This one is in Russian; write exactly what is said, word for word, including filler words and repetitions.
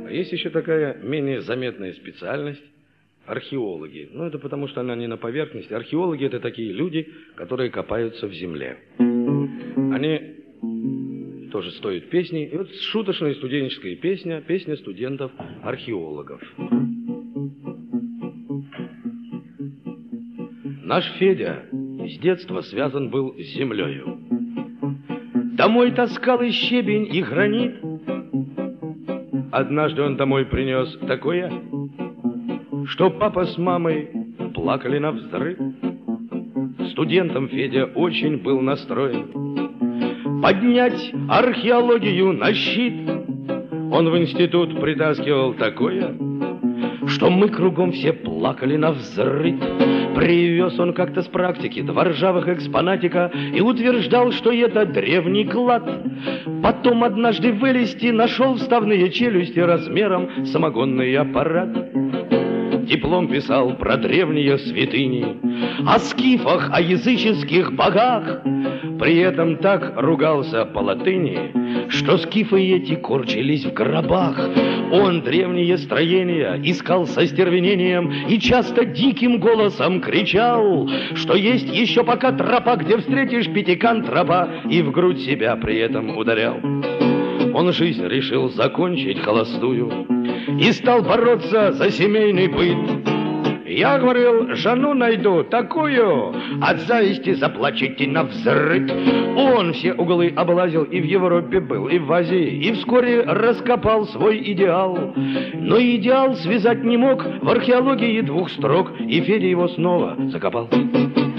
А есть еще такая менее заметная специальность – археологи. Ну, это потому, что она не на поверхности. Археологи – это такие люди, которые копаются в земле. Они тоже стоят песни. И вот шуточная студенческая песня, песня студентов-археологов. Наш Федя с детства связан был с землею. Домой таскал и щебень, и гранит. Однажды он домой принес такое, что папа с мамой плакали навзрыд. Студентом Федя очень был настроен поднять археологию на щит. Он в институт притаскивал такое, что мы кругом все плакали навзрыд. Привез он как-то с практики два ржавых экспонатика и утверждал, что это древний клад. Потом однажды вылезти нашел вставные челюсти размером самогонный аппарат. Диплом писал про древние святыни, о скифах, о языческих богах. При этом так ругался по латыни, что скифы эти корчились в гробах. Он древние строения искал со стервенением и часто диким голосом кричал, что есть еще пока тропа, где встретишь пятикантропа, и в грудь себя при этом ударял. Он жизнь решил закончить холостую и стал бороться за семейный быт. Я говорил, жену найду такую, от зависти заплачете навзрыд. Он все углы облазил, и в Европе был, и в Азии, и вскоре раскопал свой идеал. Но идеал связать не мог в археологии двух строк, и Федя его снова закопал.